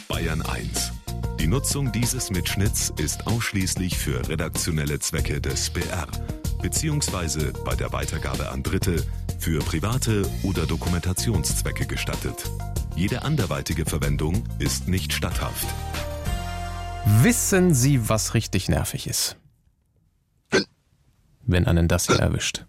Bayern 1. Die Nutzung dieses Mitschnitts ist ausschließlich für redaktionelle Zwecke des BR, beziehungsweise bei der Weitergabe an Dritte für private oder Dokumentationszwecke gestattet. Jede anderweitige Verwendung ist nicht statthaft. Wissen Sie, was richtig nervig ist? Wenn einen das hier erwischt.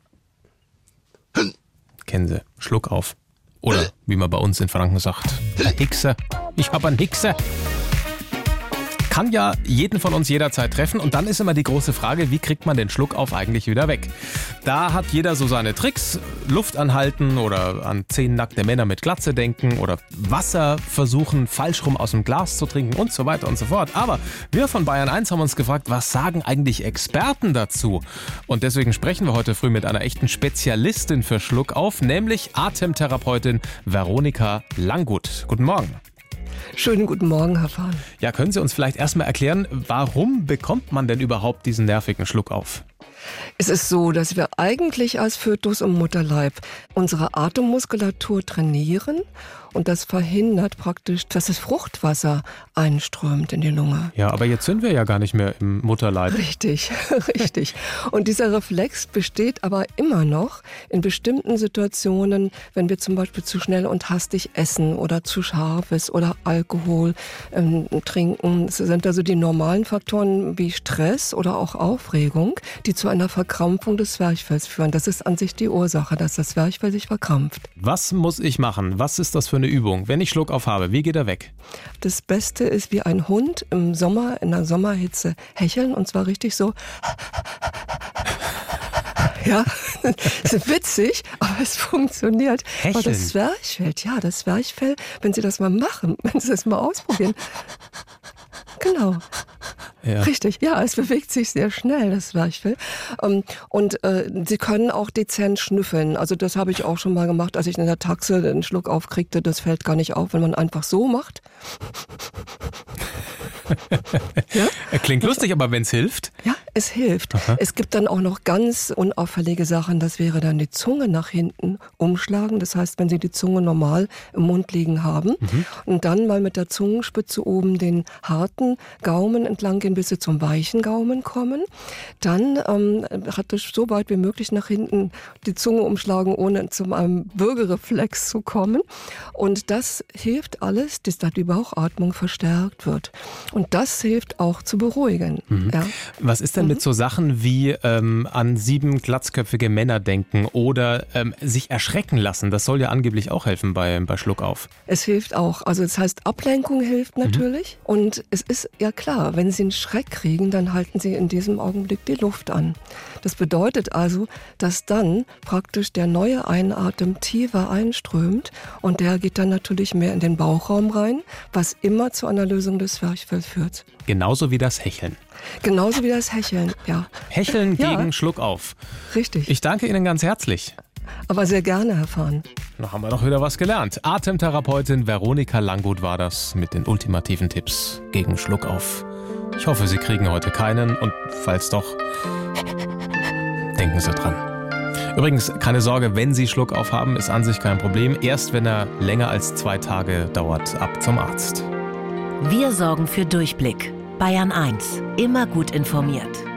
Kennen Sie, Schluck auf. Oder, wie man bei uns in Franken sagt, ein Hickser. Ich hab einen Hickser. Kann ja jeden von uns jederzeit treffen und dann ist immer die große Frage, wie kriegt man den Schluck auf eigentlich wieder weg? Da hat jeder so seine Tricks, Luft anhalten oder an 10 nackte Männer mit Glatze denken oder Wasser versuchen, falsch rum aus dem Glas zu trinken und so weiter und so fort. Aber wir von Bayern 1 haben uns gefragt, was sagen eigentlich Experten dazu? Und deswegen sprechen wir heute früh mit einer echten Spezialistin für Schluck auf, nämlich Atemtherapeutin Veronika Langgut. Guten Morgen. Schönen guten Morgen, Herr Fahn. Ja, können Sie uns vielleicht erstmal erklären, warum bekommt man denn überhaupt diesen nervigen Schluck auf? Es ist so, dass wir eigentlich als Fötus im Mutterleib unsere Atemmuskulatur trainieren und das verhindert praktisch, dass das Fruchtwasser einströmt in die Lunge. Ja, aber jetzt sind wir ja gar nicht mehr im Mutterleib. Richtig, richtig. Und dieser Reflex besteht aber immer noch in bestimmten Situationen, wenn wir zum Beispiel zu schnell und hastig essen oder zu scharfes oder Alkohol trinken. Das sind also die normalen Faktoren wie Stress oder auch Aufregung, die zu einer Verkrampfung des Zwerchfells führen. Das ist an sich die Ursache, dass das Zwerchfell sich verkrampft. Was muss ich machen? Was ist das für eine Übung? Wenn ich Schluck auf habe, wie geht er weg? Das Beste ist wie ein Hund im Sommer, in der Sommerhitze hecheln und zwar richtig so. Ja, das ist witzig, aber es funktioniert. Hecheln? Aber das Zwerchfell, wenn Sie das mal machen, wenn Sie das mal ausprobieren. Genau. Ja. Richtig, ja, es bewegt sich sehr schnell, das Zwerchfell. Und Sie können auch dezent schnüffeln. Also das habe ich auch schon mal gemacht, als ich in der Taxe einen Schluck aufkriegte. Das fällt gar nicht auf, wenn man einfach so macht. Ja? Klingt lustig, aber wenn es hilft? Ja, es hilft. Aha. Es gibt dann auch noch ganz unauffällige Sachen. Das wäre dann die Zunge nach hinten umschlagen. Das heißt, wenn Sie die Zunge normal im Mund liegen haben und dann mal mit der Zungenspitze oben den harten Gaumen entlang gehen, bis Sie zum weichen Gaumen kommen. Dann praktisch so weit wie möglich nach hinten die Zunge umschlagen, ohne zu einem Würgereflex zu kommen. Und das hilft alles, dass da die Bauchatmung verstärkt wird. Und das hilft auch zu beruhigen. Ja. Was ist denn mit so Sachen wie an 7 glatzköpfige Männer denken oder sich erschrecken lassen? Das soll ja angeblich auch helfen bei Schluck auf. Es hilft auch. Also das heißt, Ablenkung hilft natürlich. Und es ist ja klar, wenn Sie einen Schreck kriegen, dann halten Sie in diesem Augenblick die Luft an. Das bedeutet also, dass dann praktisch der neue Einatmen tiefer einströmt und der geht dann natürlich mehr in den Bauchraum rein, was immer zu einer Lösung des Zwerchfells führt. Genauso wie das Hecheln. Genauso wie das Hecheln, ja. Hecheln Ja. gegen Schluck auf. Richtig. Ich danke Ihnen ganz herzlich. Aber sehr gerne, Herr Fahn. Noch haben wir doch wieder was gelernt. Atemtherapeutin Veronika Langgut war das mit den ultimativen Tipps gegen Schluck auf. Ich hoffe, Sie kriegen heute keinen und falls doch, denken Sie dran. Übrigens, keine Sorge, wenn Sie Schluck auf haben, ist an sich kein Problem. Erst wenn er länger als 2 Tage dauert, ab zum Arzt. Wir sorgen für Durchblick. Bayern 1. Immer gut informiert.